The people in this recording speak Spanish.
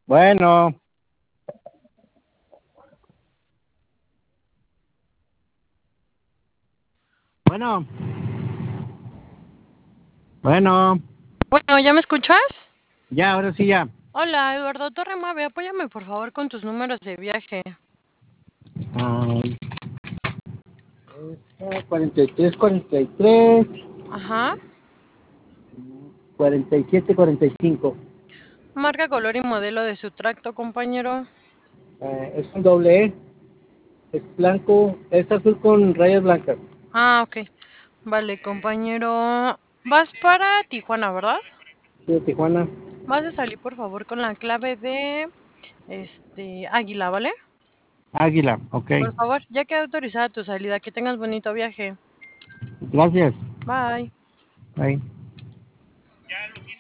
Bueno, bueno, bueno, Bueno, ¿ya me escuchas? ya, ahora sí ya. Hola, Eduardo Torremave, apóyame por favor con tus números de viaje. Ah, 43, 43, Ajá. 47, 45. Marca, color y modelo de su tracto, compañero. Es un doble E, es blanco, es azul con rayas blancas. Ah, ok. Vale, compañero. Vas para Tijuana, ¿verdad? Sí, de Tijuana. Vas a salir por favor con la clave de Águila, ¿vale? Águila, ok. Por favor, ya queda autorizada tu salida. Que tengas bonito viaje. Gracias. Bye. Bye.